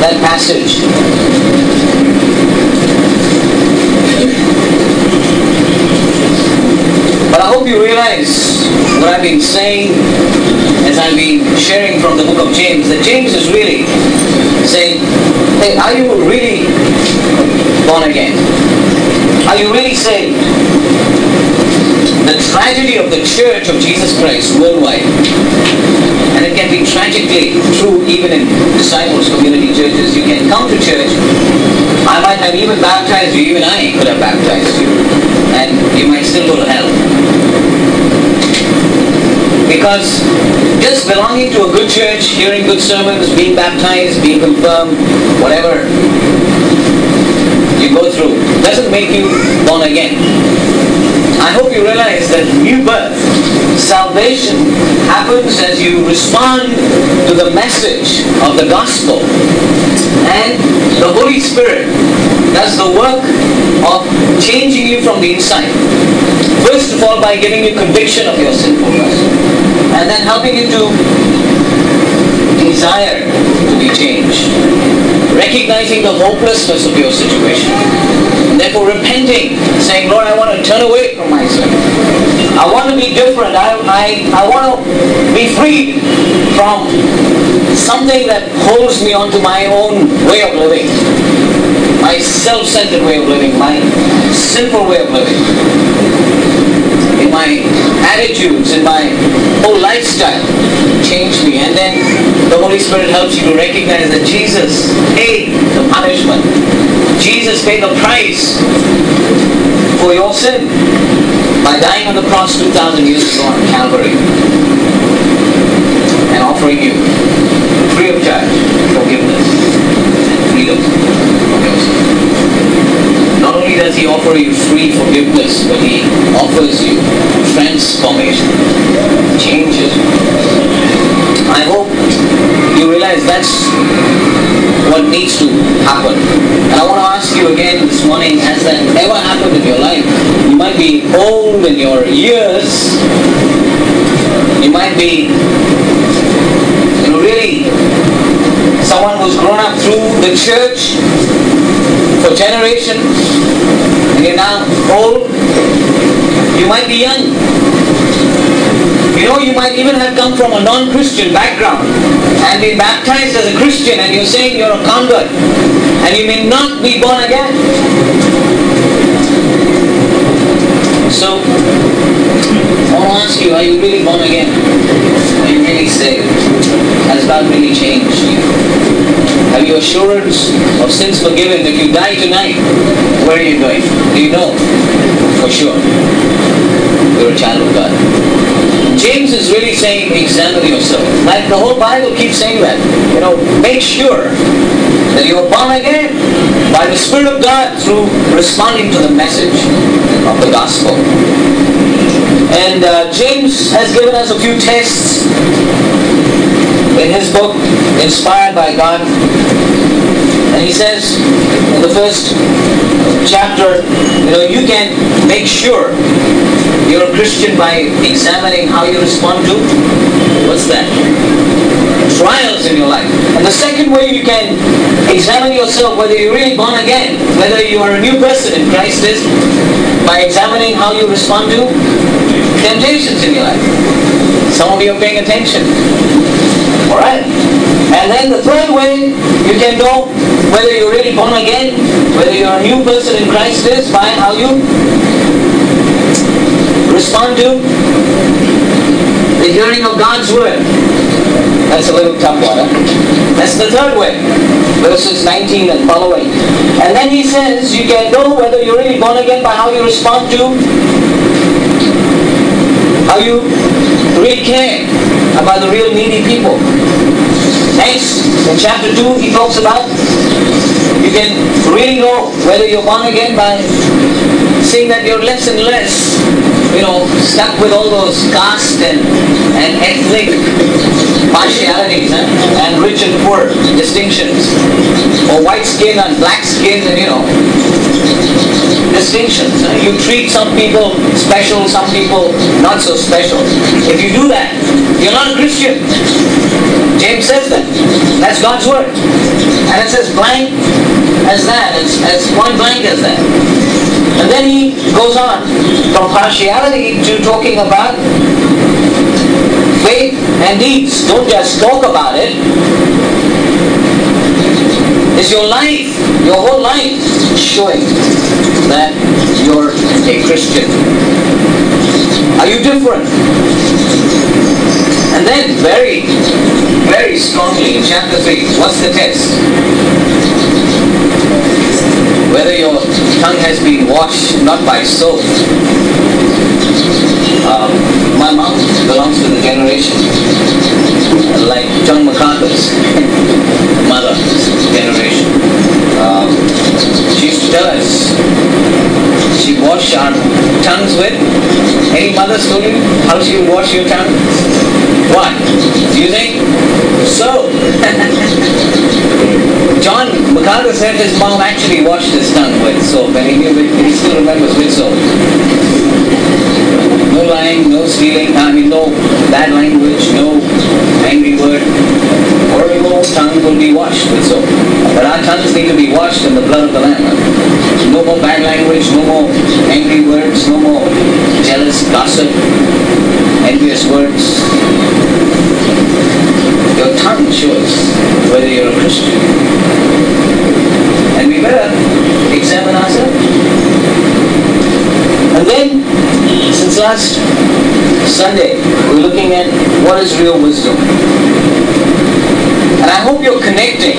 that passage. But I hope you realize what I've been saying as I've been sharing from the book of James, that James is really saying, hey, are you really born again? Are you really saved? The tragedy of the Church of Jesus Christ worldwide, and it can be tragically true even in disciples, community churches. You can come to church, I might have even baptized you, even I could have baptized you, and you might still go to hell. Because just belonging to a good church, hearing good sermons, being baptized, being confirmed, whatever you go through, doesn't make you born again. I hope you realize that new birth, salvation, happens as you respond to the message of the gospel. And the Holy Spirit does the work of changing you from the inside. First of all, by giving you conviction of your sinfulness, and then helping you to desire to be changed, recognizing the hopelessness of your situation, and therefore repenting, saying, Lord, I want to turn away from my sin. I want to be different. I want to be freed from something that holds me onto my own way of living, my self-centered way of living, my sinful way of living, in my attitudes, in my whole lifestyle. Change me. And then the Holy Spirit helps you to recognize that Jesus paid the punishment. Jesus paid the price for your sin by dying on the cross 2,000 years ago on Calvary and offering you free of charge forgiveness and freedom from your sin. Not only does He offer you free forgiveness, but He offers you transformation, changes. I hope you realize that's what needs to happen. And I want to ask you again this morning, has that ever happened in your life? You might be old in your years. You might be, really someone who's grown up through the church for generations, and you're now old. You might be young. You might even have come from a non-Christian background and been baptized as a Christian, and you're saying you're a convert, and you may not be born again. So, I want to ask you, are you really born again? Are you really saved? Has God really changed you? Have you assurance of sins forgiven? If you die tonight, where are you going? Do you know? For sure. You're a child of God. James is really saying, examine yourself. Like the whole Bible keeps saying that. Make sure that you are born again by the Spirit of God through responding to the message of the gospel. And James has given us a few tests in his book, inspired by God. And he says in the first chapter, you can make sure you're a Christian by examining how you respond to, what's that? Trials in your life. And the second way you can examine yourself whether you're really born again, whether you are a new person in Christ, is by examining how you respond to temptations in your life. Some of you are paying attention. Alright? And then the third way you can know whether you're really born again, whether you're a new person in Christ, is by how you respond to the hearing of God's word. That's a little tough one. That's the third way. Verses 19 and following. And then he says you can know whether you're really born again by how you respond to, how you really care about the real needy people. Next, in chapter 2, he talks about you can really know whether you're born again by seeing that you're less and less, stuck with all those caste and ethnic partialities, and rich and poor distinctions, or white skin and black skin, and distinctions. You treat some people special, some people not so special. If you do that, you're not a Christian. James says that. That's God's word. And it's as blank as that, as point blank as that. And then he goes on from partiality to talking about faith and deeds. Don't just talk about it. Is your life, your whole life, showing that you're a Christian? Are you different? And then very, very strongly in chapter 3, what's the test? Whether your tongue has been washed not by soap. My mom belongs to the generation like John MacArthur's mother generation. She used to tell us she washed our tongues with. Any mothers told you how she would wash your tongue? What? Using soap. John MacArthur said his mom actually washed his tongue with soap, and he still remembers with soap. No lying, no stealing, no bad language, no angry word. Or your tongue will be washed with soap. But our tongues need to be washed in the blood of the Lamb. No more bad language, no more angry words, no more jealous gossip, envious words. Your tongue shows whether you're a Christian. And we better examine ourselves. And then, since last Sunday, we're looking at what is real wisdom. And I hope you're connecting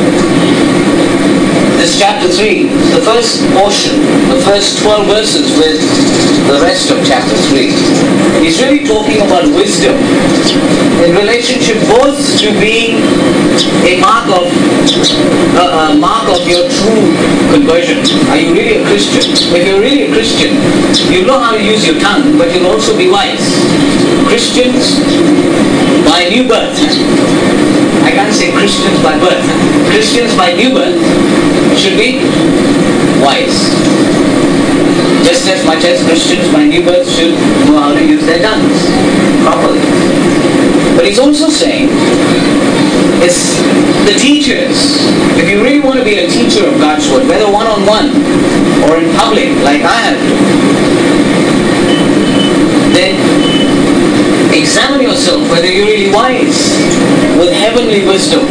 this chapter 3, the first portion, the first 12 verses with the rest of chapter 3. He's really talking about wisdom in relationship both to being a mark of your true conversion. Are you really a Christian? If you're really a Christian, you know how to use your tongue, but you'll also be wise. Christians by new birth. I can't say Christians by birth. Christians by new birth should be wise. Just as much as Christians by new birth should know how to use their tongues properly. But he's also saying it's the teachers. If you really want to be a teacher of God's word, whether one-on-one or in public like I have to, then examine yourself whether you're really wise with heavenly wisdom.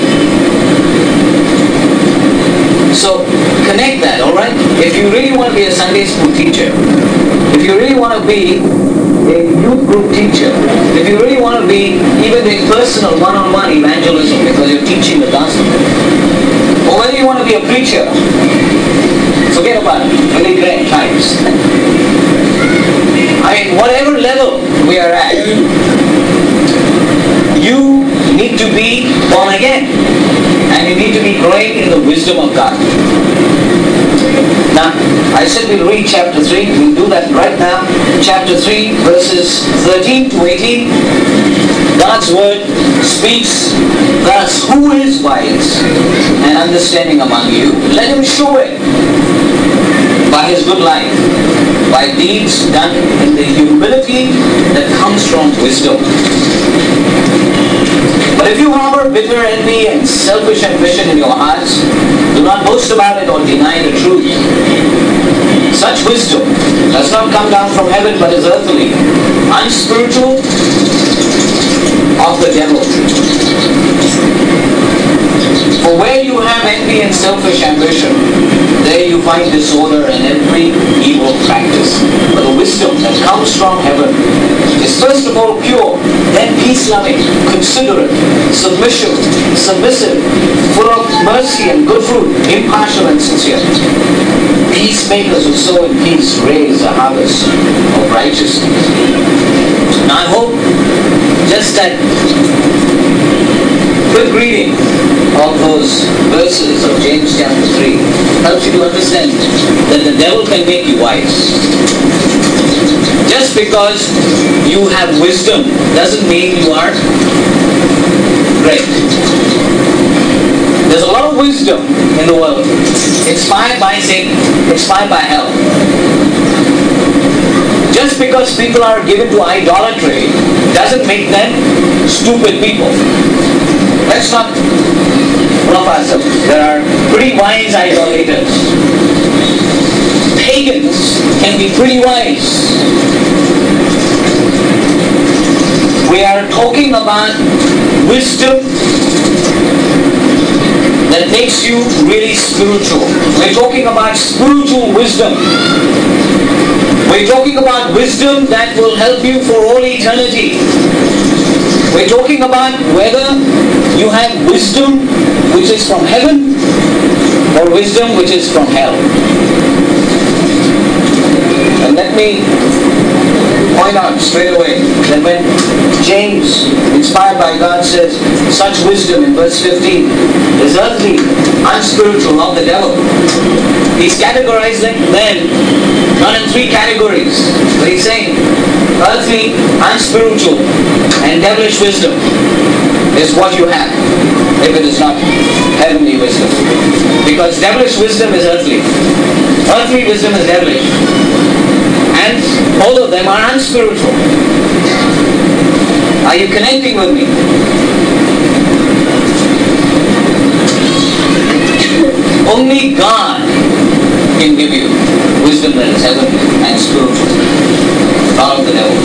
So connect that, alright? If you really want to be a Sunday school teacher, if you really want to be a youth group teacher, if you really want to be even a personal one-on-one evangelism because you're teaching the gospel, or whether you want to be a preacher, forget about Billy Graham types. I mean, whatever level we are at, you need to be born again. And you need to be growing in the wisdom of God. Now, I said we'll read chapter 3. We'll do that right now. Chapter 3, verses 13 to 18. God's word speaks, thus, who is wise and understanding among you? Let him show it by his good life, by deeds done in the humility that comes from wisdom. But if you harbor bitter envy and selfish ambition in your hearts, do not boast about it or deny the truth. Such wisdom does not come down from heaven but is earthly, unspiritual, of the devil. For where you have envy and selfish ambition, there you find disorder and every evil practice. But the wisdom that comes from heaven is first of all pure, then peace-loving, considerate, submissive, full of mercy and good fruit, impartial and sincere. Peacemakers who sow in peace raise a harvest of righteousness. Now I hope just that quick reading of those verses of James chapter 3 helps you to understand that the devil can make you wise. Just because you have wisdom doesn't mean you are great. There's a lot of wisdom in the world. Inspired by Satan, inspired by hell. Just because people are given to idolatry doesn't make them stupid people. Let's not bluff ourselves. There are pretty wise idolaters. Pagans can be pretty wise. We are talking about wisdom that makes you really spiritual. We're talking about spiritual wisdom. We're talking about wisdom that will help you for all eternity. We're talking about whether you have wisdom which is from heaven or wisdom which is from hell. And let me point out straight away that when James, inspired by God, says such wisdom in verse 15 is earthly, unspiritual, of the devil, he's categorized them then not in three categories, but he's saying earthly, unspiritual, and devilish wisdom is what you have if it is not heavenly wisdom. Because devilish wisdom is earthly. Earthly wisdom is devilish. And all of them are unspiritual. Are you connecting with me? Only God can give you wisdom that is heavenly and spiritual, not of the devil.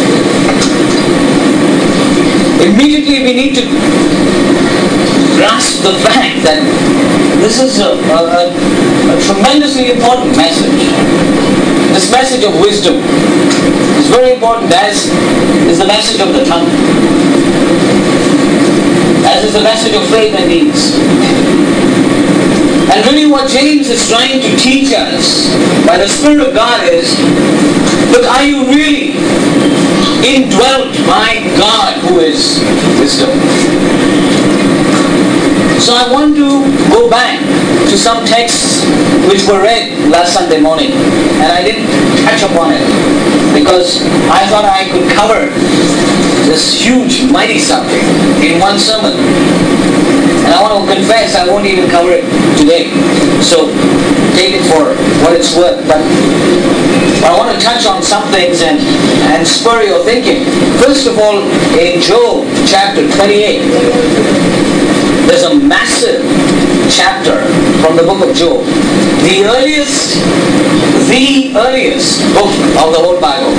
Immediately we need to grasp the fact that this is a tremendously important message. This message of wisdom is very important, as is the message of the tongue, as is the message of faith and deeds. And really what James is trying to teach us by the Spirit of God is, look, are you really indwelt by God who is wisdom? So I want to go back to some texts which were read last Sunday morning, and I didn't touch upon it because I thought I could cover this huge, mighty subject in one sermon. And I want to confess I won't even cover it today. So take it for what it's worth. But I want to touch on some things and spur your thinking. First of all, in Job chapter 28, there's a massive chapter from the book of Job. The earliest book of the whole Bible.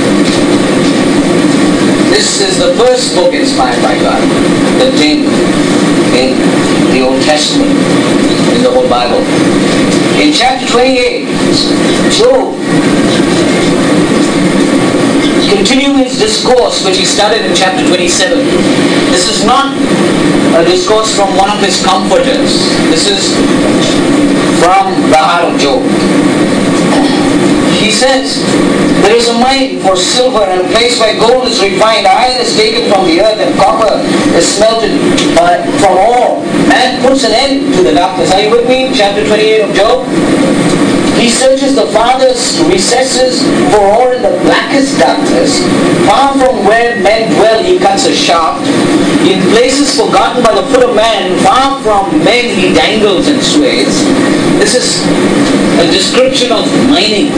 This is the first book inspired by God, contained in the Old Testament, in the whole Bible. In chapter 28, Job, continuing his discourse which he started in chapter 27. This is not a discourse from one of his comforters. This is from the heart of Job. He says, there is a mine for silver and a place where gold is refined. Iron is taken from the earth and copper is smelted from ore. Man puts an end to the darkness. Are you with me? Chapter 28 of Job. He searches the farthest recesses for ore in the blackest darkness. Far from where men dwell he cuts a shaft. In places forgotten by the foot of man, far from men he dangles and sways. This is a description of mining.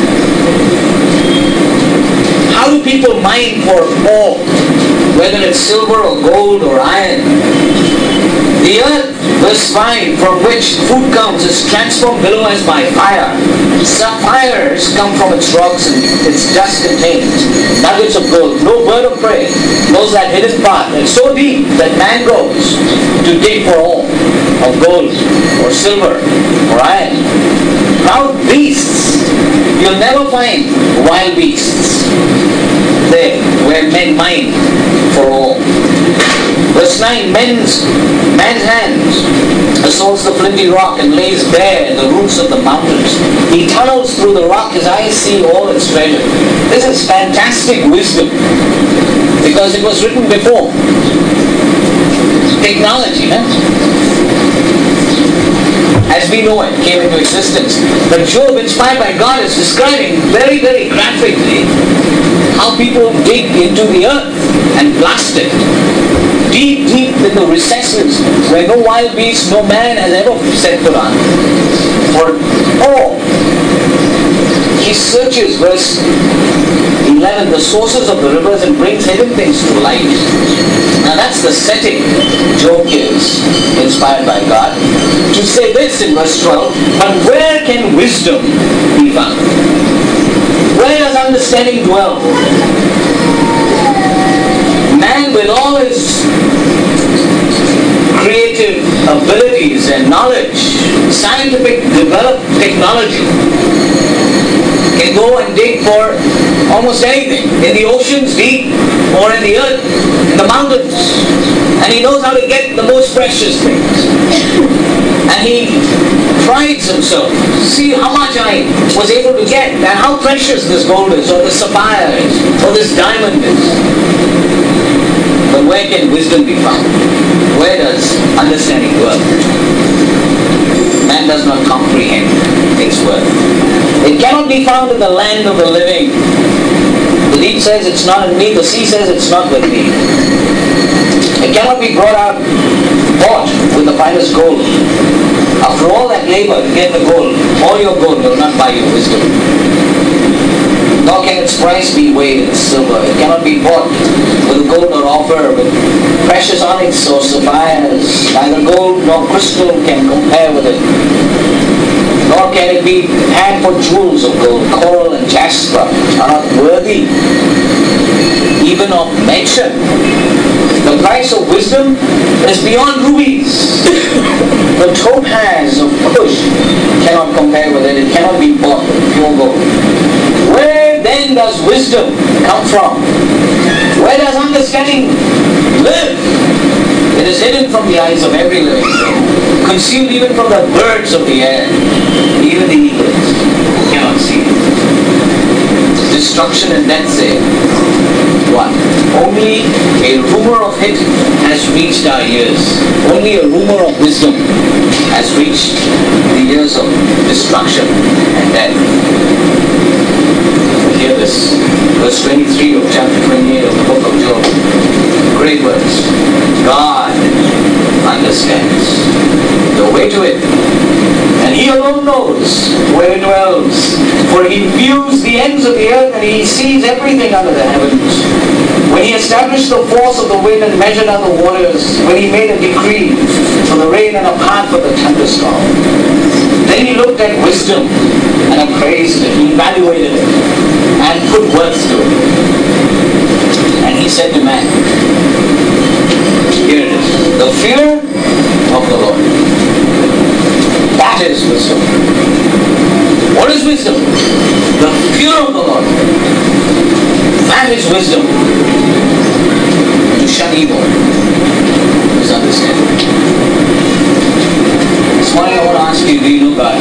How do people mine for ore? Whether it's silver or gold or iron. The earth, verse 5, from which food comes is transformed below as by fire. Sapphires come from its rocks and its dust contains nuggets of gold. No bird of prey knows that hidden part. It's so deep that man goes to dig for ore of gold or silver or iron. Proud beasts, you'll never find wild beasts there where men mine for ore. Verse 9, man's hands assaults the flinty rock and lays bare the roots of the mountains. He tunnels through the rock, his eyes see all its treasure. This is fantastic wisdom because it was written before technology, as we know it, came into existence. But Job, inspired by God, is describing very, very graphically How people dig into the earth and blast it. Deep, deep in the recesses where no wild beast, no man has ever set foot on. For he searches, verse 11, the sources of the rivers and brings hidden things to light. Now that's the setting Job gives, inspired by God, to say this in verse 12, but where can wisdom be found? Where does understanding dwell? Man, with all his creative abilities and knowledge, scientific developed technology, can go and dig for almost anything, in the oceans deep or in the earth, in the mountains, and he knows how to get the most precious things. And he prides himself, see how much I was able to get, and how precious this gold is, or this sapphire is, or this diamond is. But where can wisdom be found? Where does understanding dwell? Man does not comprehend its worth. It cannot be found in the land of the living. The deep says it's not in me, the sea says it's not with me. It cannot be bought with the finest gold. After all that labor to get the gold, all your gold will not buy you wisdom. Nor can its price be weighed in silver. It cannot be bought with gold or offer, with precious onyx or sapphires. Neither gold nor crystal can compare with it. Nor can it be had for jewels of gold. Coral and jasper are not worthy even of mention. The price of wisdom is beyond rubies. The topaz of Cush cannot compare with it. It cannot be bought with pure gold. Where then does wisdom come from? Where does understanding live? It is hidden from the eyes of every living thing, concealed even from the birds of the air, even the eagles cannot see it. Destruction and death say, what? Only a rumor of it has reached our ears. Only a rumor of wisdom has reached the ears of destruction and death. Hear this, verse 23 of chapter 28 of the book of Job. Great words. God understands the way to it, and He alone knows where it dwells. For He views the ends of the earth, and He sees everything under the heavens. When He established the force of the wind and measured out the waters, when He made a decree for the rain and a path for the thunderstorm, then He looked at wisdom and appraised it. He evaluated it and put words to it. And He said to man, here it is, the fear of the Lord. That is wisdom. What is wisdom? The fear of the Lord. That is wisdom. To shun evil is understanding. This morning I want to ask you, do you know God?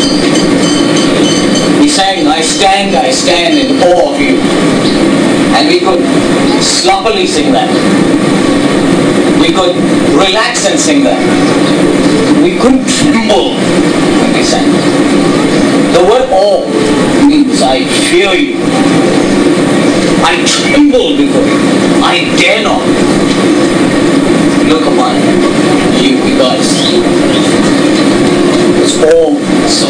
He sang, I stand in awe of you. And we could sloppily sing that. We could relax and sing that. We couldn't tremble when we sang. The word awe means I fear you. I tremble before you. I dare not look upon you because it's all so.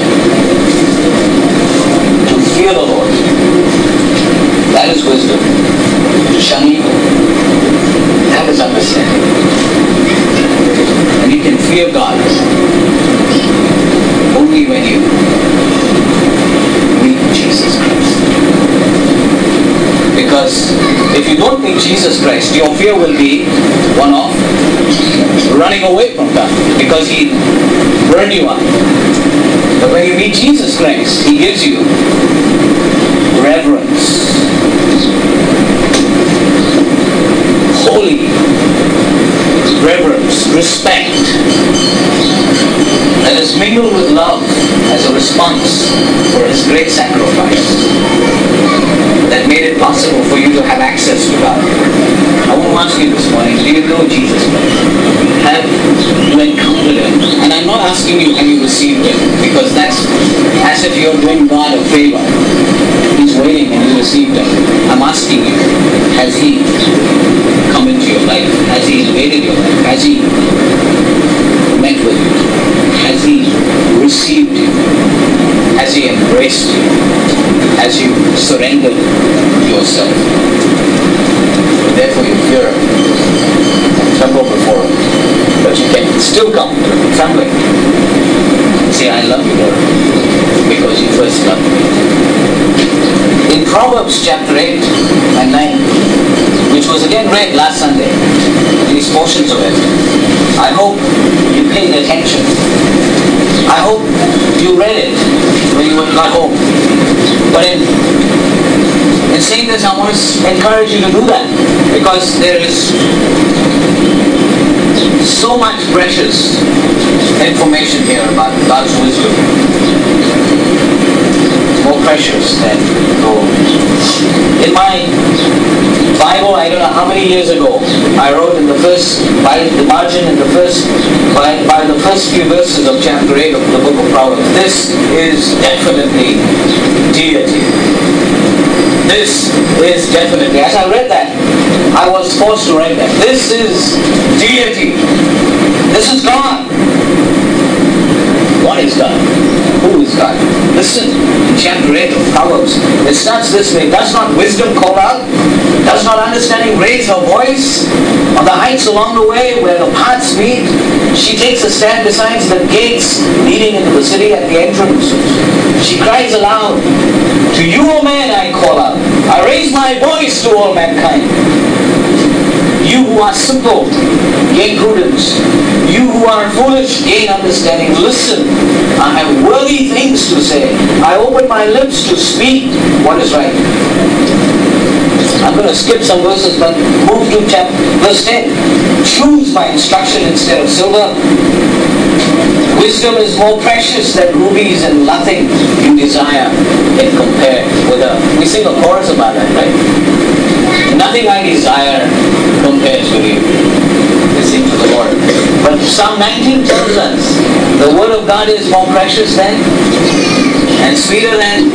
To fear the Lord. That is wisdom. To shun evil. That is understanding. And you can fear God only when you meet Jesus Christ. Because if you don't meet Jesus Christ, your fear will be one of running away from God, because He burned you up. But when you meet Jesus Christ, He gives you reverence, holy reverence, respect, that is mingled with love as a response for His great sacrifice that made it possible for you to have access to God. I want to ask you this morning, do you know Jesus Christ? Have you encountered Him? And I'm not asking you, have you received Him? Because that's as if you're doing God a favor. He's waiting and you received him. I'm asking you, has he come into your life? Has he invaded your life? Has he met with you? Has he received you? Has he embraced you? Has you surrendered yourself? Therefore you fear him and tremble before him. But you can still come trembling. Say, I love you, Lord, because you first loved me. In Proverbs chapter 8 and 9, which was again read last Sunday, these portions of it, I hope you paid attention. I hope you read it when you got home. But in saying this, I want to encourage you to do that, because there is so much precious information here about God's wisdom. More precious than gold. In my Bible, I don't know how many years ago, I wrote in the first, by the margin in the first, by the first few verses of chapter 8 of the book of Proverbs, this is definitely deity. This is definitely, as I read that, I was forced to write that. This is deity. This is God. What is God? Who is God? Listen, in chapter 8 of Proverbs, it starts this way. Does not wisdom call out? Does not understanding raise her voice? On the heights along the way where the paths meet, she takes a stand beside the gates leading into the city at the entrance. She cries aloud, to you, O man, I call out. I raise my voice to all mankind. You who are simple, gain prudence. You who are foolish, gain understanding. Listen, I have worthy things to say. I open my lips to speak what is right. I'm going to skip some verses, but move to verse 10. Choose my instruction instead of silver. Wisdom is more precious than rubies, and nothing you desire can compare with her. We sing a chorus about that, right? Nothing I desire compares with you. We sing to the Lord. But Psalm 19 tells us the word of God is more precious than and sweeter than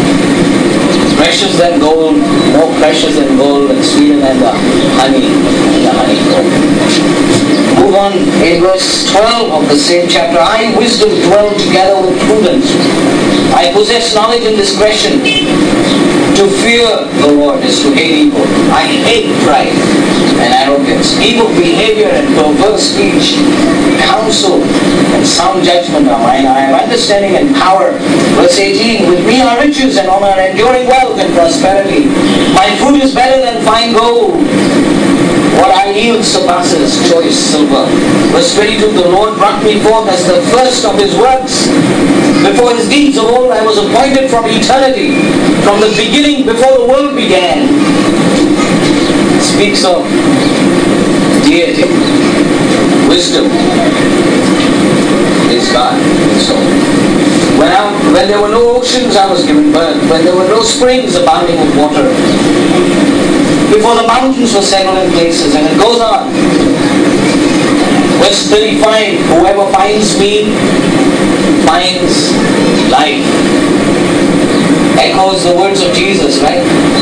gold, more precious than gold and sweeter than the honeycomb. Move on in verse 12 of the same chapter. I, wisdom, dwell together with prudence. I possess knowledge and discretion. To fear the Lord is to hate evil. I hate pride and arrogance, evil behavior and perverse speech. Counsel and sound judgment are mine. I have understanding and power. Verse 18, with me are riches and honor, enduring wealth and prosperity. My food is better than fine gold. What I yield surpasses choice silver. Verse 22, the Lord brought me forth as the first of his works. Before his deeds of old I was appointed from eternity, from the beginning, before the world began. It speaks of deity. Wisdom is God. So when there were no oceans, I was given birth. When there were no springs abounding with water. Before the mountains were settled in places. And it goes on. Verse 35, whoever finds me finds life. Echoes the words of Jesus, right?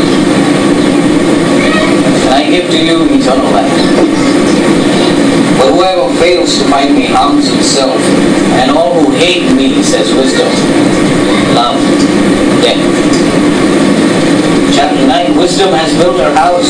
And I give to you eternal life. But whoever fails to find me harms himself, and all who hate me, says wisdom, love death. Chapter 9, wisdom has built her house.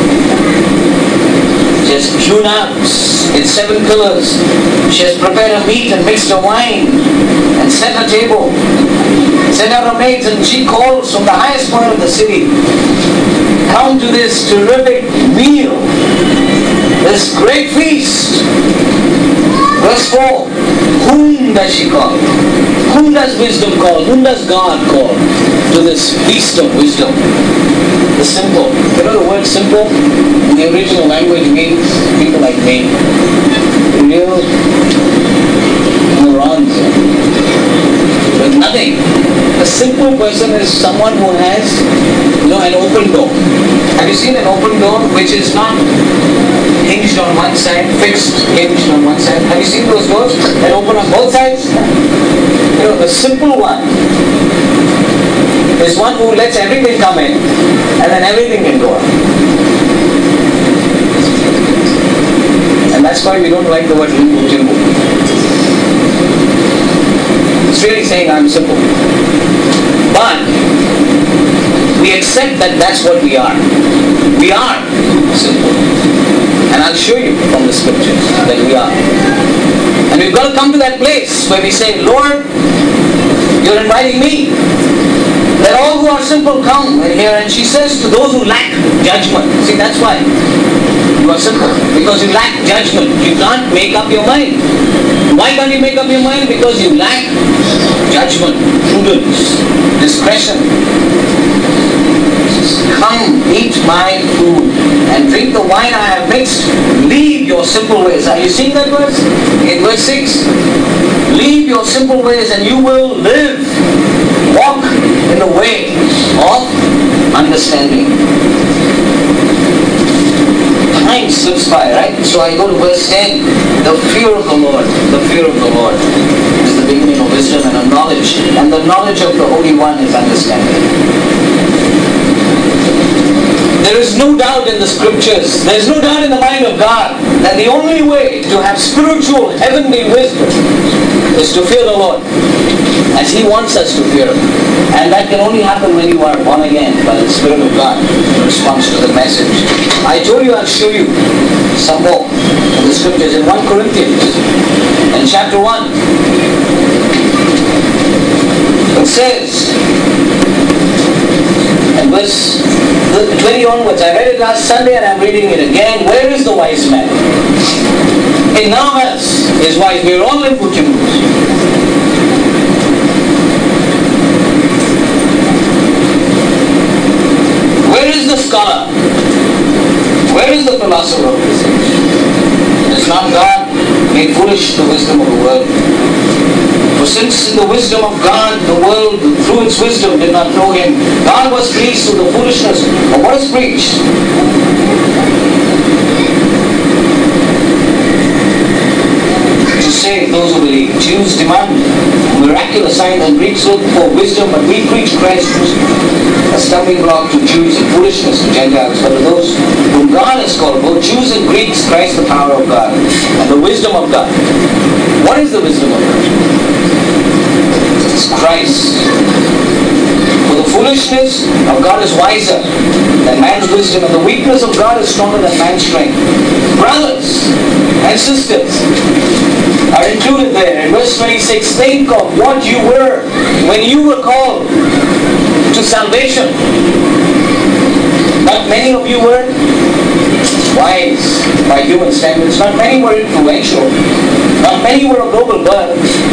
She has hewn out its 7 pillars. She has prepared her meat and mixed her wine and set her table. Sent out her maids, and she calls from the highest point of the city. Come to this terrific meal, this great feast. Verse 4, whom does she call? Whom does wisdom call? Whom does God call to this feast of wisdom? The simple. You know the word simple in the original language means people like me. Real morons with nothing. A simple person is someone who has, an open door. Have you seen an open door which is not hinged on one side, fixed, hinged on one side? Have you seen those doors that open on both sides? The simple one is one who lets everything come in and then everything can go out. And that's why we don't like the word Jimbo. It's really saying I'm simple. But we accept that that's what we are. We are simple. And I'll show you from the scriptures that we are. And we've got to come to that place where we say, Lord, you're inviting me. Let all who are simple come and hear. And she says to those who lack judgment. See, that's why you are simple. Because you lack judgment. You can't make up your mind. Why can't you make up your mind? Because you lack judgment, prudence, discretion. Come, eat my food and drink the wine I have mixed. Leave your simple ways. Are you seeing that verse? In verse 6. Leave your simple ways and you will live. Walk in the way of understanding. Time slips by, right? So I go to verse 10. The fear of the Lord. The fear of the Lord is the beginning of wisdom and of knowledge. And the knowledge of the Holy One is understanding. There is no doubt in the scriptures, there is no doubt in the mind of God that the only way to have spiritual heavenly wisdom is to fear the Lord as He wants us to fear Him. And that can only happen when you are born again by the Spirit of God in response to the message. I told you I'll show you some more in the scriptures in 1 Corinthians in chapter 1. It says in verse 20 onwards, I read it last Sunday and I'm reading it again. Where is the wise man? In none of us is wise. We are all in Puchimus. Where is the scholar? Where is the philosopher of this age? Is not God made foolish the wisdom of the world? For since in the wisdom of God, the world through its wisdom did not know Him, God was pleased through the foolishness of what is preached. To save those who believe. Jews demand miraculous signs and Greeks look for wisdom, but we preach Christ a stumbling block to Jews and foolishness to Gentiles. But to those whom God has called, both Jews and Greeks, Christ the power of God and the wisdom of God. What is the wisdom of God? It's Christ. For the foolishness of God is wiser than man's wisdom, and the weakness of God is stronger than man's strength. Brothers and sisters are included there. In verse 26, think of what you were when you were called to salvation. Not many of you were wise by human standards. Not many were influential. Not many were of noble birth.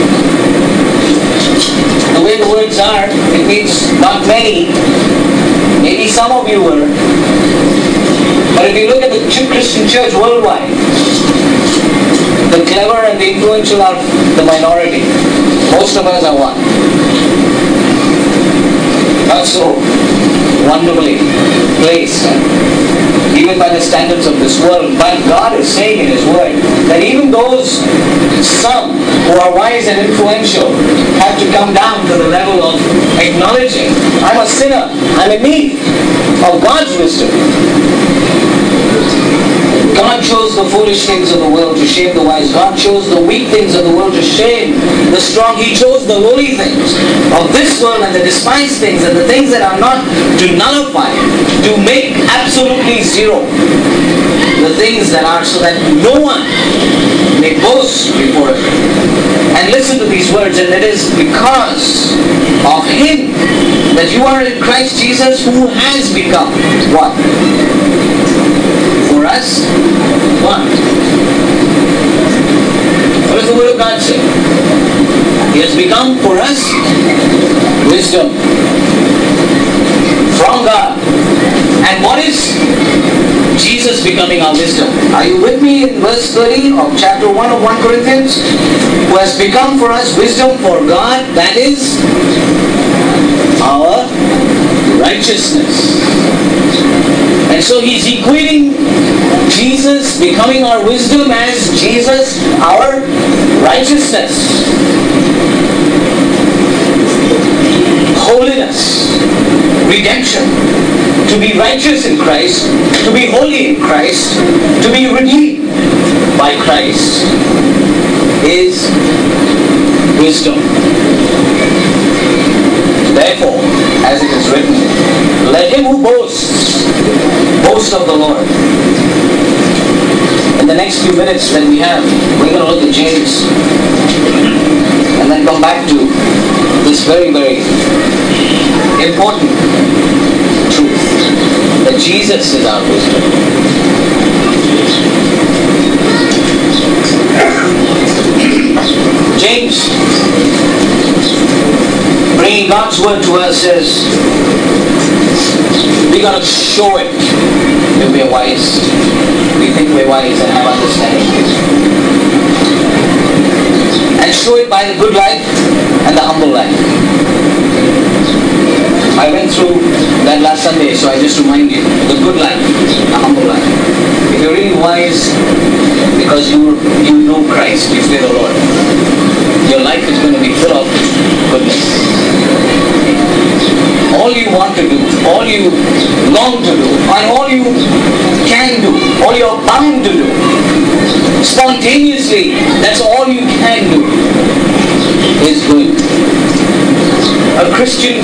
The way the words are, it means not many. Maybe some of you were. But if you look at the Christian church worldwide, the clever and the influential are the minority. Most of us are one. Not so wonderfully placed, even by the standards of this world. But God is saying in His Word that even those, some who are wise and influential, have to come down to the level of acknowledging, I'm a sinner, I'm in need of God's wisdom. God chose the foolish things of the world to shame the wise. God chose the weak things of the world to shame the strong. He chose the lowly things of this world and the despised things and the things that are not to nullify, to make absolutely zero the things that are, so that no one may boast before Him. And listen to these words, and it is because of Him that you are in Christ Jesus, who has become what? For us, what? What does the Word of God say? He has become for us wisdom from God. And what is Jesus becoming our wisdom? Are you with me in verse 30 of chapter 1 of 1 Corinthians? Who has become for us wisdom for God, that is our righteousness. And so He's equating Jesus becoming our wisdom as Jesus our righteousness. holiness, redemption, to be righteous in Christ, to be holy in Christ, to be redeemed by Christ is wisdom. Therefore, as it is written, let him who boasts, boast of the Lord. In the next few minutes that we have, we're going to look at James and then come back to this very, very important truth that Jesus is our wisdom. James, bringing God's word to us, says we're going to show it if we're wise. We think we're wise and have understanding. And show it by the good life and the humble life. I went through that last Sunday, so I just remind you, the good life, the humble life. If you're really wise because you know Christ, you fear the Lord, your life is going to be full of goodness. All you want to do, all you long to do, and all you can do, all you're bound to do, spontaneously, that's all you can do, is good. A Christian,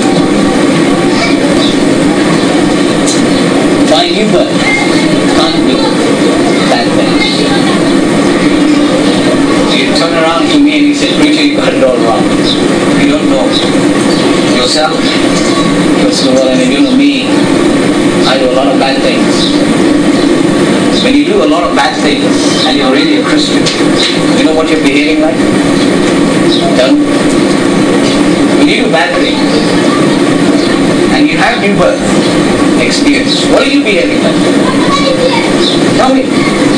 by new birth, can't do bad things. You turn around to me and you say, preacher, you got it all wrong. You don't know yourself. First of all, and if you know me, I do a lot of bad things. When you do a lot of bad things and you're really a Christian, you know what you're behaving like? Tell me. When you do bad things and you have new birth experience, what are you behaving like? Tell me.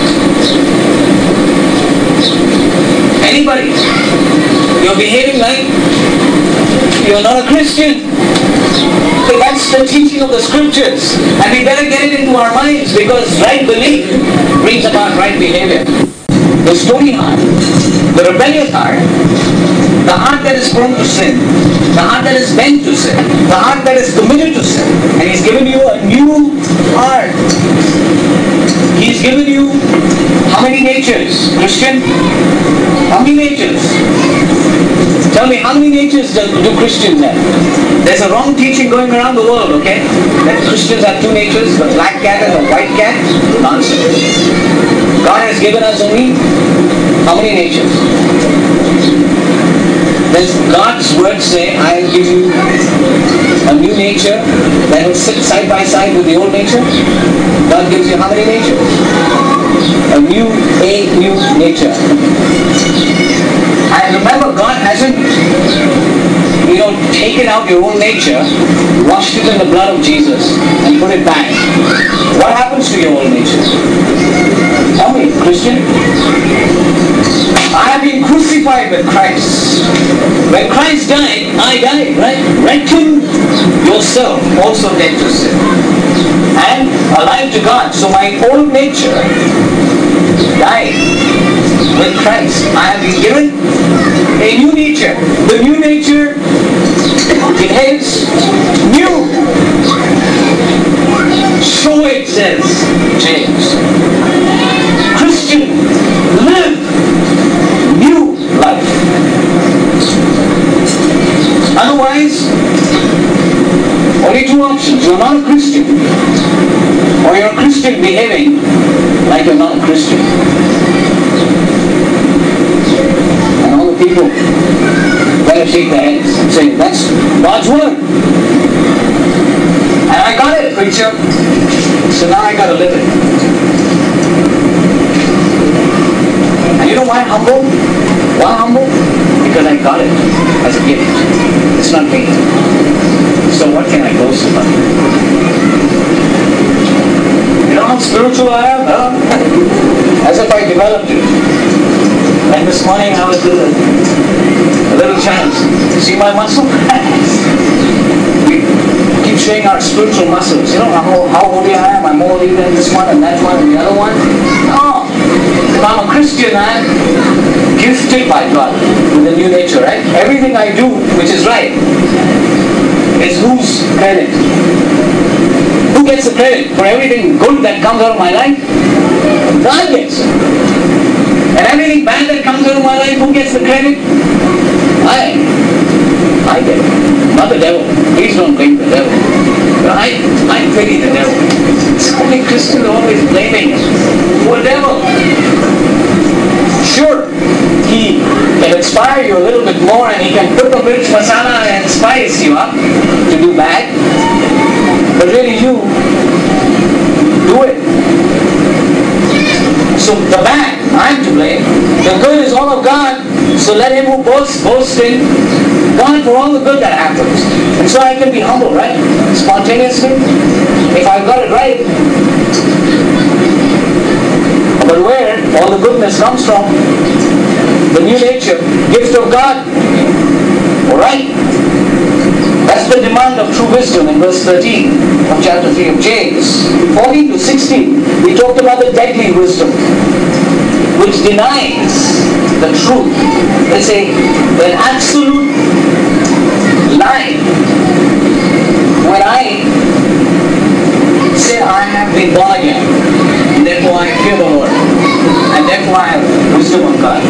Anybody? You're behaving like you're not a Christian. So that's the teaching of the scriptures. And we better get it into our minds, because right belief brings about right behavior. The stony heart, the rebellious heart, the heart that is prone to sin, the heart that is bent to sin, the heart that is committed to sin. And He's given you a new heart. He's given you how many natures, Christian? How many natures? Tell me, how many natures do Christians have? There's a wrong teaching going around the world, okay? That Christians have two natures, the black cat and the white cat. Nonsense. God has given us only how many natures? Does God's word say, I will give you a new nature that will sit side by side with the old nature? God gives you how many natures? A new nature. And remember, God hasn't, taken out your old nature, washed it in the blood of Jesus, and put it back. What happens to your old nature? Tell me, Christian. I have been crucified with Christ. When Christ died, I died, right? Reckon yourself also dead to sin and alive to God. So my old nature died with Christ. I have been given a new nature. The new nature behaves new. So it says James. Christian, live new life. Otherwise, only two options. You're not a Christian, or you're a Christian behaving like you're not a Christian. And all the people better shake their heads and say, that's God's word. And I got it, preacher. So now I got to live it. And you know why humble? Why humble? Because I got it as a gift. It's not me. So what can I boast about? You know how spiritual I am? As if I developed it. Like this morning I was with a little child. See my muscle? We keep showing our spiritual muscles. You know how holy I am? I'm more holy than this one and that one and the other one. No. If I'm a Christian, I'm gifted by God with a new nature, right? Everything I do which is right is whose credit? Who gets the credit for everything good that comes out of my life? God gets it. And everything bad that comes out of my life, who gets the credit? I get it. Not the devil. Please don't blame the devil. But I pity the devil. So many Christians are always blaming the devil. Sure, he can inspire you a little bit more and he can put the rich masala and spice you up to do bad. But really you do it. So the bad, I'm to blame. The good is all of God. So let him who boasts, boast in God for all the good that happens. And so I can be humble, right? Spontaneously. If I've got it right. But where all the goodness comes from, the new nature, gift of God. Alright? That's the demand of true wisdom in verse 13 of chapter 3 of James. 14 to 16, we talked about the deadly wisdom, which denies the truth. Let's say an absolute lie. When I say I have been born again, and therefore I fear the Lord, and therefore I have wisdom of God,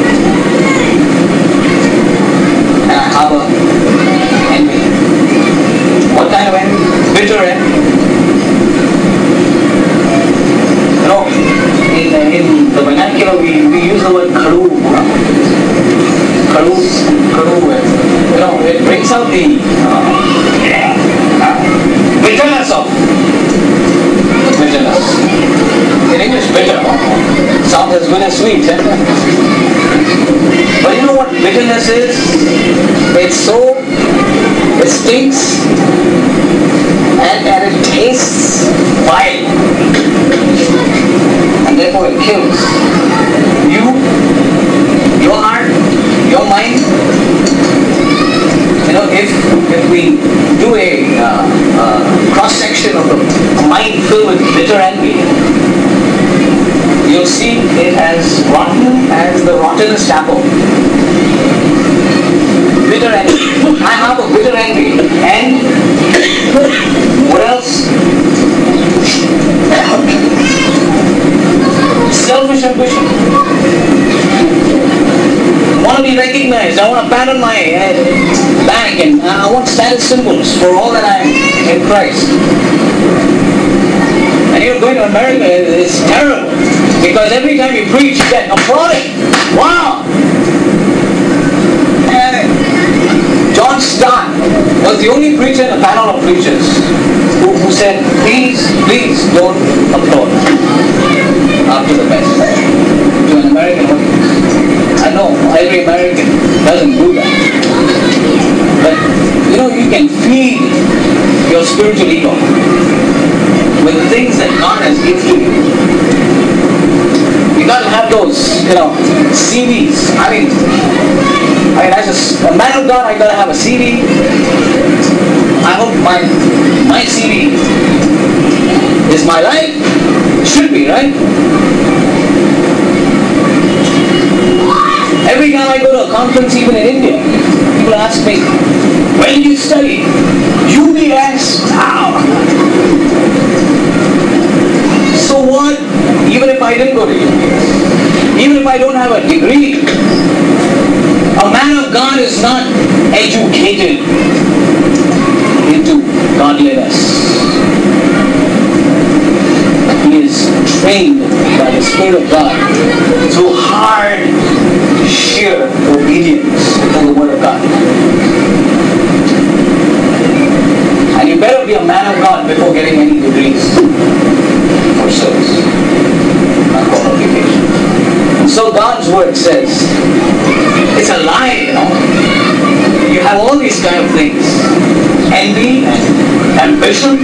and I harbor envy. What kind of envy? Bitter envy. You know, in the vernacular we use the word kadu. Kadu, you know, it brings out the bitterness of bitterness. In English, bitter sounds as good as sweet. But you know what bitterness is? It stinks and it tastes vile. And therefore it kills you, your heart, your mind. You know, if we do a cross-section of a mind filled with bitter envy, you'll see it as rotten as the rottenest apple. Bitter envy. I have a bitter envy. And what else? Selfish ambition. I want to be recognized. I want to pat on my back and I want status symbols for all that I am in Christ. And you're going to America, it's terrible. Because every time you preach, you get applauded. Wow! John Stott was the only preacher in the panel of preachers who said, please don't applaud after the best to an American audience. I know every American doesn't do that. But you know, you can feed your spiritual ego with the things that God has gifted you. You gotta have those, CVs. I mean, as a man of God, I gotta have a CV. I hope my CV is my life. It should be, right? Every time I go to a conference, even in India, people ask me, when do you study? UBS. Wow. So what? Even if I didn't go to UBS, even if I don't have a degree, a man of God is not educated into godliness. He is trained by the Spirit of God through hard, sheer obedience to the Word of God. And you better be a man of God before getting any degrees for service and qualification. And so God's Word says, it's a lie, You have all these kind of things. Envy and ambition.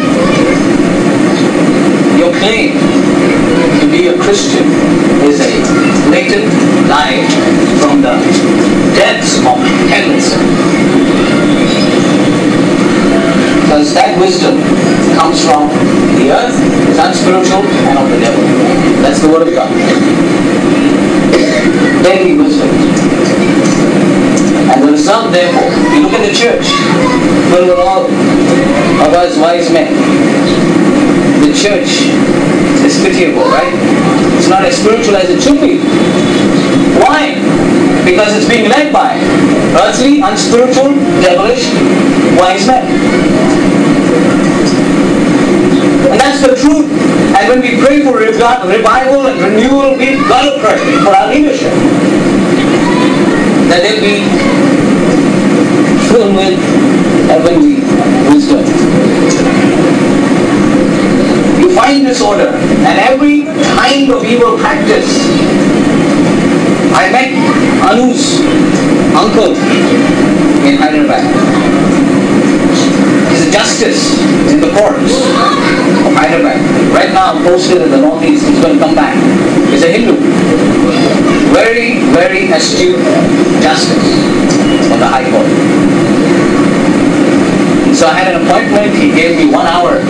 Your claim to be a Christian is a blatant lie from the depths of hell itself. Because that wisdom comes from the earth, is unspiritual, and of the devil. That's the Word of God. Deadly wisdom. And the result, therefore, you look at the church, filled with all Because wise men, the church is pitiable, right? It's not as spiritual as it should be. Why? Because it's being led by earthly, unspiritual, devilish, wise men. And that's the truth. And when we pray for revival and renewal, we've got to pray for our leadership, that they'll be filled with heavenly wisdom. You find disorder and every kind of evil practice. I met Anu's uncle in Hyderabad. He's a justice in the courts of Hyderabad. Right now posted in the northeast. He's going to come back. He's a Hindu. Very, very astute justice on the High Court. So I had an appointment. He gave me 1 hour.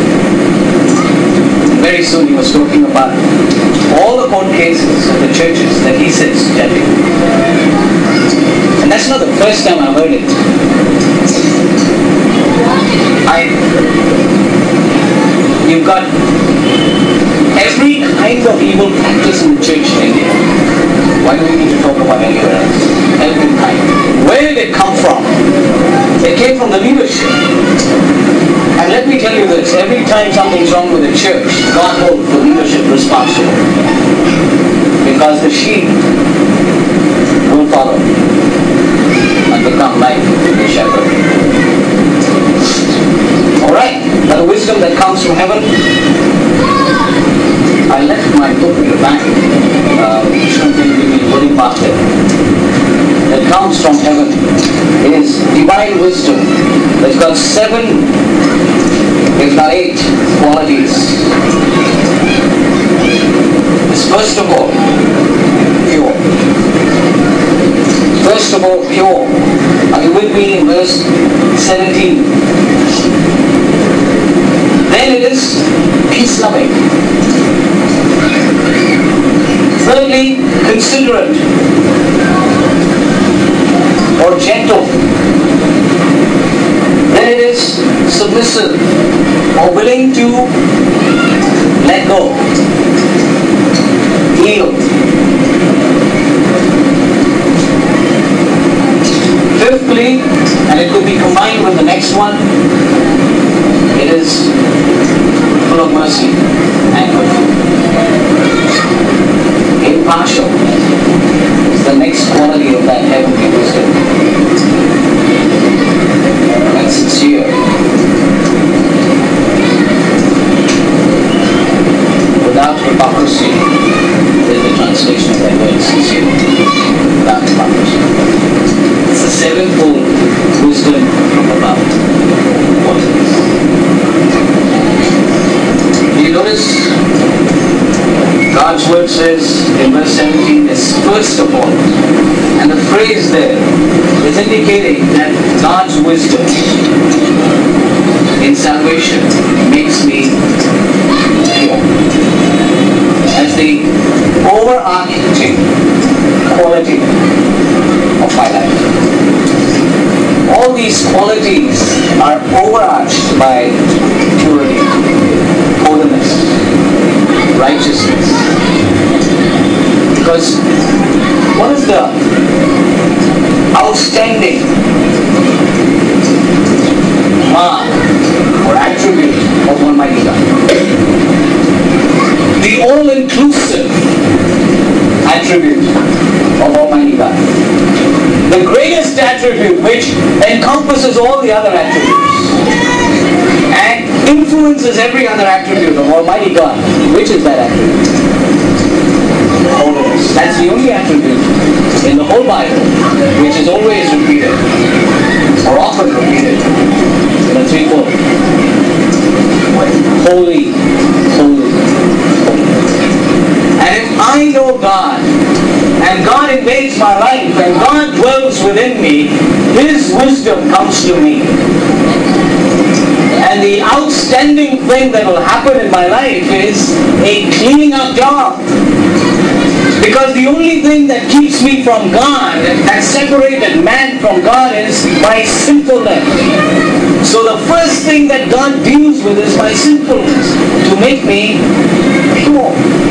Very soon he was talking about all the court cases of the churches that he sits judging. And that's not the first time I've heard it. You've got every kind of evil practice in the church in India. Why do we need to talk about anywhere else? Every kind. Where did it come from? It came from the leadership. And let me tell you this, every time something's wrong with the church, God holds the leadership responsible. Because the sheep will follow and become like the shepherd. Alright, the wisdom that comes from heaven. I left my book in the back. That comes from heaven is divine wisdom. It's got 7, if not 8 qualities. It's first of all pure. First of all pure. Are you with me in verse 17? Then it is peace-loving. Thirdly, considerate or gentle. Then it is submissive or willing to let go, yield. Fifthly, and it could be combined with the next one, it is full of mercy and good. Impartial is the next quality of that heavenly wisdom. And sincere. Without hypocrisy is the translation of that word, sincere. Without hypocrisy. It's the 7-fold wisdom from above. What is this? Do you notice? God's word says in verse 17 is first of all. And the phrase there is indicating that God's wisdom in salvation makes me pure. As the overarching quality of my life. All these qualities are overarched by purity, holiness, righteousness. Because what is the outstanding mark or attribute of Almighty God? The all-inclusive attribute of Almighty God. The greatest attribute which encompasses all the other attributes and influences every other attribute of Almighty God. Which is that attribute? Holiness. That's the only attribute in the whole Bible which is always repeated or often repeated in a 3-4. Holy, holy, holy. And if I know God and God invades my life and God dwells within me, His wisdom comes to me. And the outstanding thing that will happen in my life is a cleaning up job. Because the only thing that keeps me from God, that separated man from God, is my sinfulness. So the first thing that God deals with is my sinfulness, to make me pure.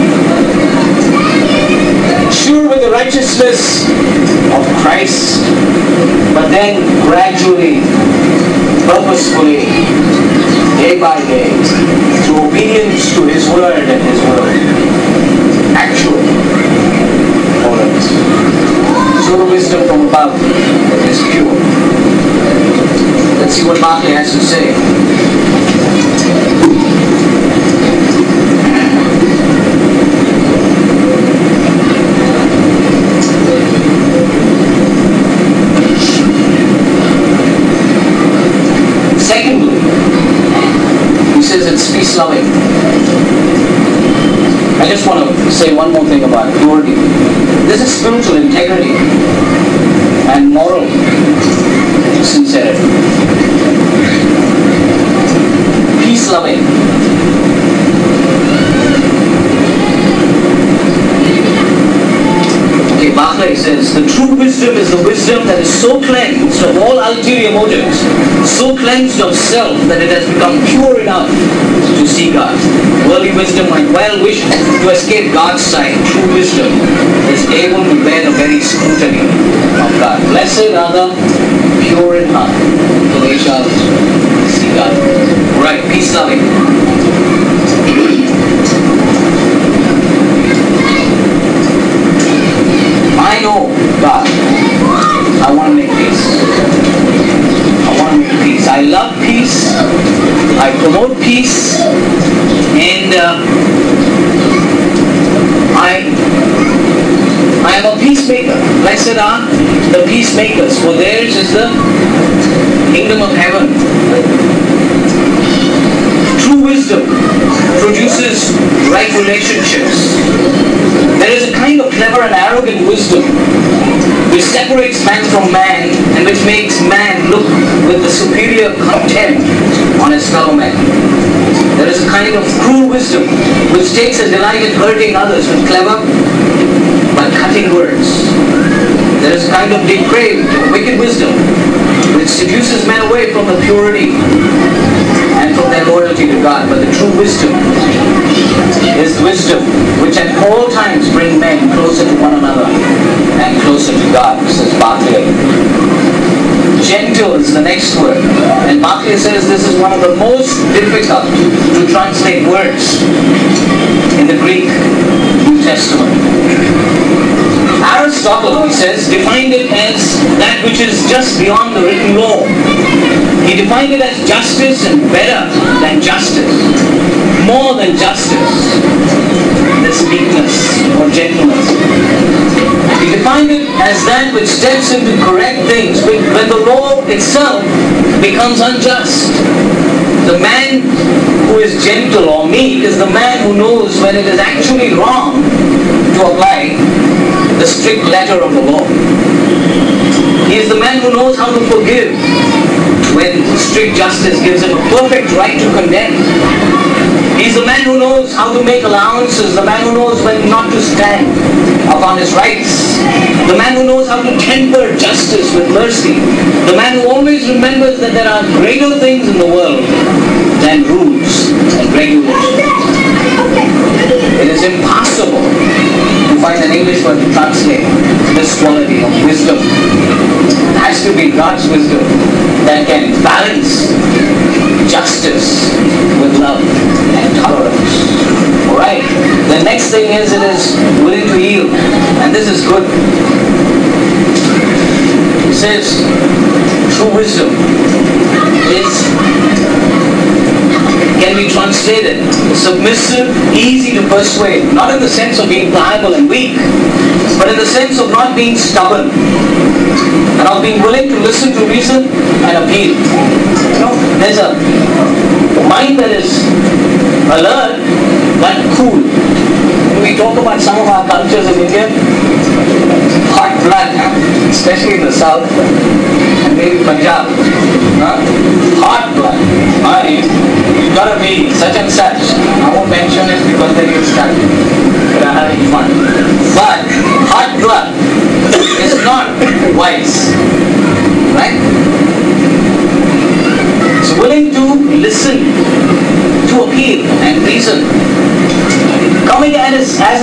Sure, with the righteousness of Christ, but then gradually, purposefully, day by day, through obedience to His word and His will. Actual holiness. So the wisdom from above is pure. Let's see what Barclay has to say. Secondly, he says it's peace-loving. I just want to say one more thing about purity. This is spiritual integrity and moral sincerity. Peace-loving. Okay, Barclay says, the true wisdom is the wisdom that is so cleansed of all ulterior motives, so cleansed of self that it has become pure enough to see God. Worldly wisdom might well wish to escape God's sight. True wisdom is able to bear the very scrutiny of God. Blessed are the pure in heart, for they shall see God. Right, peace-loving. I know God. I want to make peace. I want to make peace. I love peace. I promote peace. And I am a peacemaker. Blessed are the peacemakers, for theirs is the kingdom of heaven. True wisdom produces right relationships. There is a kind of clever and arrogant wisdom which separates man from man and which makes man look with the superior contempt on his fellow man. There is a kind of cruel wisdom which takes a delight in hurting others with clever but cutting words. There is a kind of depraved, wicked wisdom which seduces men away from the purity and from their loyalty to God. But the true wisdom is wisdom which at all times bring men closer to one another and closer to God, says Barclay. Gentle is the next word. And Barclay says this is one of the most difficult to translate words in the Greek New Testament. Aristotle, he says, defined it as that which is just beyond the written law. He defined it as justice and better than justice, more than justice, this meekness or gentleness. He defined it as that which steps in to correct things when the law itself becomes unjust. The man who is gentle or meek is the man who knows when it is actually wrong to apply the strict letter of the law. He is the man who knows how to forgive when strict justice gives him a perfect right to condemn. He is the man who knows how to make allowances, the man who knows when not to stand upon his rights, the man who knows how to temper justice with mercy, the man who always remembers that there are greater things in the world than rules and regulations. It is impossible to find an English word to translate this quality of wisdom. It has to be God's wisdom that can balance justice with love and tolerance. Alright, the next thing is it is willing to yield, and this is good. It says true wisdom can be translated submissive, easy to persuade, not in the sense of being pliable and weak, but in the sense of not being stubborn and of being willing to listen to reason and appeal. You know, there's a mind that is alert but cool. When we talk about some of our cultures in India, hot blood, especially in the south and maybe Punjab, hot blood. You've got to be such and such. I won't mention it because then you'll start having fun. But hot blood is not wise, right? So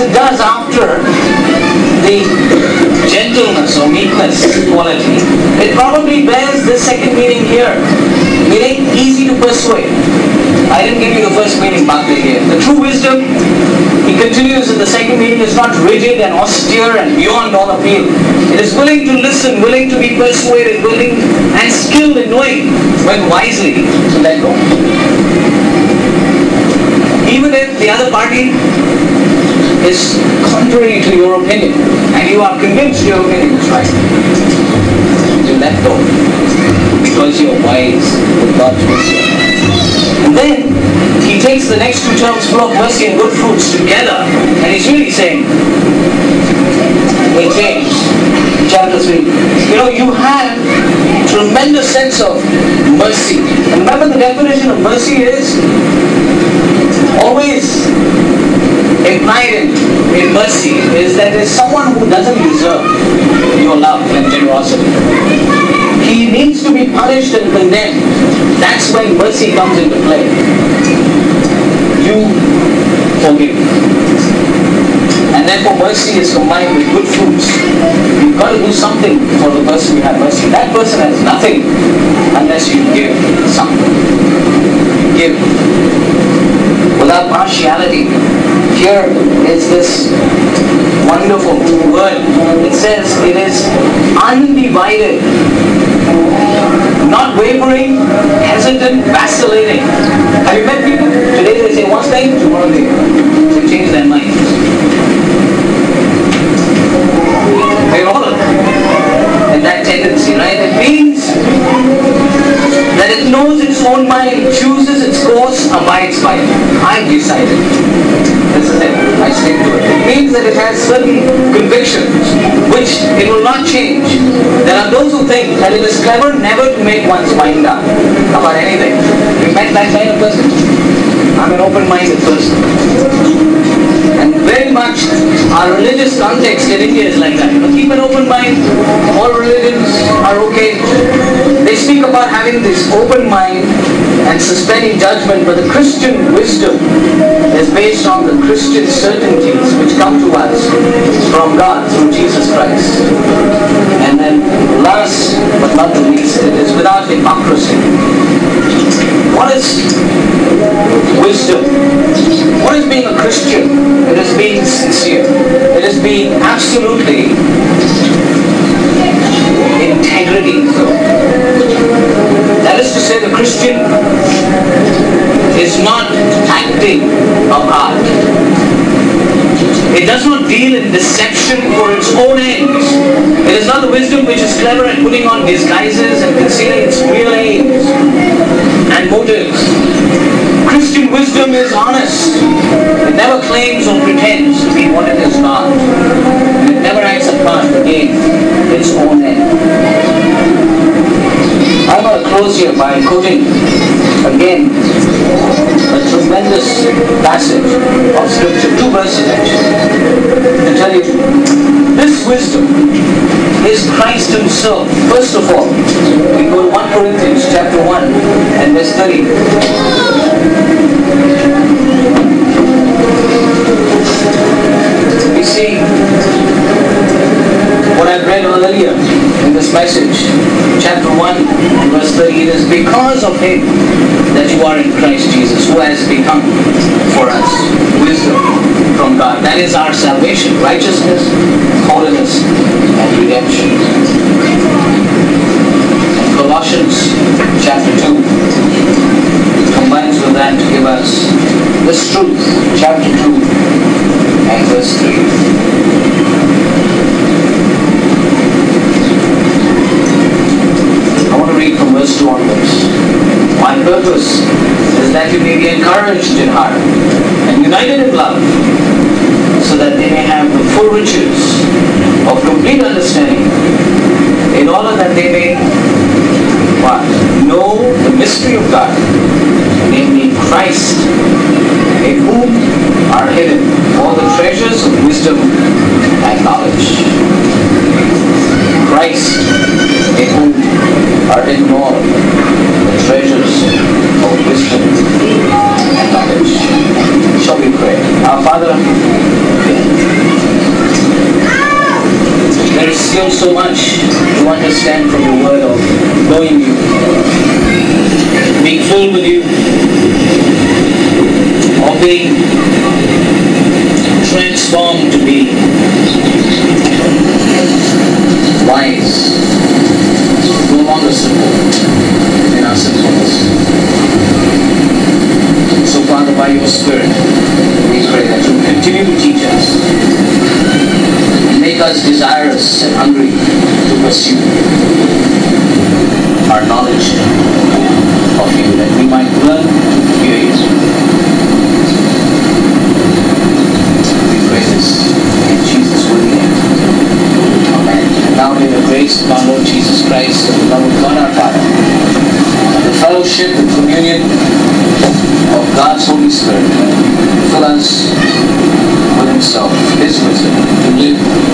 it does after the gentleness or meekness quality, it probably bears the second meaning here, meaning easy to persuade. I didn't give you the first meaning, Bhakti here. The true wisdom, he continues in the second meaning, is not rigid and austere and beyond all appeal. It is willing to listen, willing to be persuaded, willing and skilled in knowing when wisely to let go. Even if the other party is contrary to your opinion and you are convinced your opinion is right, you let go because you are wise with God's wisdom. And then he takes the next two terms, full of mercy and good fruits, together, and he's really saying, in James chapter 3, you have tremendous sense of mercy. And remember, the definition of mercy is always implied in mercy is that there is someone who doesn't deserve your love and generosity. He needs to be punished and condemned. That's when mercy comes into play. You forgive. And therefore mercy is combined with good fruits. You've got to do something for the person you have mercy. That person has nothing unless you give something. Give. Without partiality. Here is this wonderful word. It says it is undivided, not wavering, hesitant, vacillating. Have you met people? Today they say one thing, tomorrow they change their minds. We're all in that tendency, right? It means that it knows its own mind, chooses its course, abides by it. I've decided. This is it. I stick to it. It means that it has certain convictions which it will not change. There are those who think that it is clever never to make one's mind up about anything. You met that kind of person? I'm an open-minded person. And very much our religious context in India is like that. Keep an open mind. All religions are okay. They speak about having this open mind and suspending judgment, but the Christian wisdom is based on the Christian certainties which come to us from God through Jesus Christ. And then last but not the least, it is without hypocrisy. What is wisdom? What is being a Christian? It is being sincere. It is being absolutely integrity. That is to say, the Christian is not acting a part. It does not deal in deception for its own ends. It is not the wisdom which is clever at putting on disguises and concealing its real aims and motives. Christian wisdom is honest. It never claims or pretends to be what it is not. And it never acts a part to gain its own end. I'm going to close here by quoting again a tremendous passage of scripture, 2 verses actually, to tell you this wisdom is Christ himself. First of all, we go to 1 Corinthians chapter 1 and verse 30. We see what I've read earlier in this message, chapter 1 and verse 30. It is because of him that you are in Christ Jesus, who has become for us wisdom from God. That is our salvation, righteousness, holiness, and redemption. Colossians chapter 2 combines with that to give us this truth, chapter 2 and verse 3. I want to read from verse 2 onwards. My purpose is that you may be encouraged in heart and united in love, so that they may have the full riches of complete understanding, in order that they may know the mystery of God, namely Christ, in whom are hidden all the treasures of wisdom and knowledge. Christ, in whom are hidden all the treasures of wisdom and knowledge. Shall we pray? Our Father, being filled with you, or being transformed to be wise, no longer simple in our sinfulness. So Father, by your Spirit, we pray that you continue to teach us and make us desirous and hungry to pursue our knowledge of you, that we might learn to fear you. We pray this in Jesus' holy name. Amen. And now may the grace of our Lord Jesus Christ, and the love of God our Father, and the fellowship and communion of God's Holy Spirit fill us with Himself, His wisdom, to live